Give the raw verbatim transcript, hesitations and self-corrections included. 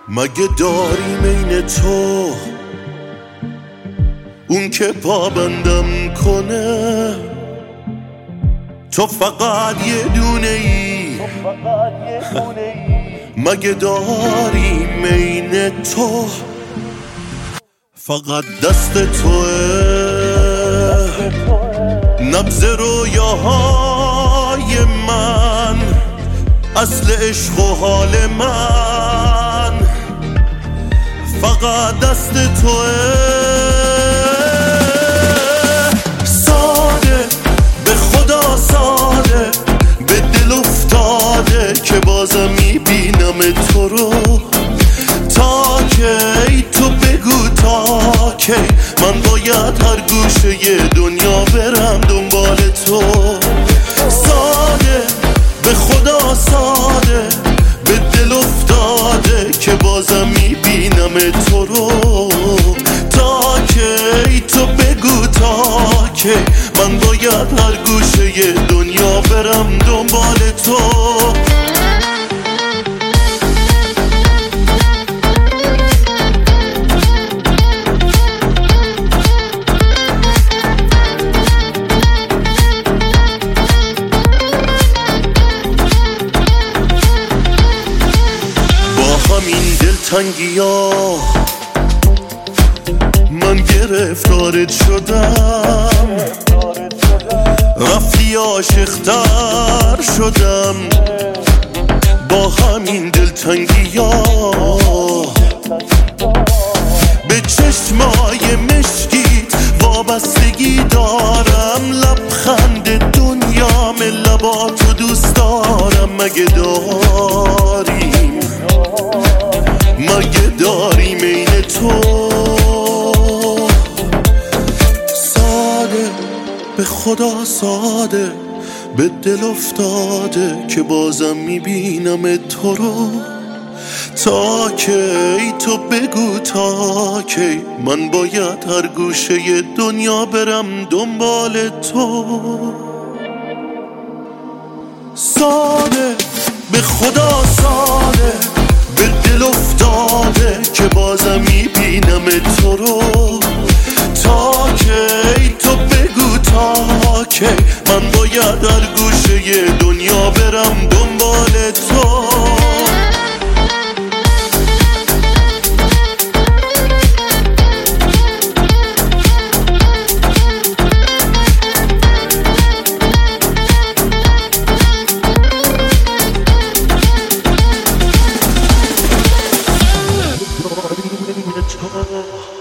مگه داریم این تو اون که پابندم کنه؟ تو فقط یه دونه ای، مگه داریم این تو فقط دست توه؟ نبض رویاهای من، اصل عشق و حال من فقط دست توه. ساده به خدا ساده، به دل افتاده که بازم میبینم تو رو. تا کی تو بگو تا کی من باید هر گوشه دنیا برم دنبال تو. ساده به خدا ساده، به دل افتاده که بازم میبینم تو رو. تا کی تو بگو تا کی من باید هر گوشه دنیا برم دنبال تو. همین دلتنگی ها من گرفتارت شدم، رفتی عاشق‌تر شدم. با همین دلتنگی ها به چشمای مشکیت وابستگی دارم. لبخند دنیام لباتو دوست دارم. مگه داریم مگه داریم این تو؟ ساده به خدا ساده، به دل افتاده که بازم میبینم تو رو. تا کی تو بگو تا کی من باید هر گوشه دنیا برم دنبال تو. ساده به خدا ساده، به دل افتاده که بازم میبینم تو رو. تا کی تو بگو تا کی من باید هر گوشه دنیا برم دنبال تو. Oh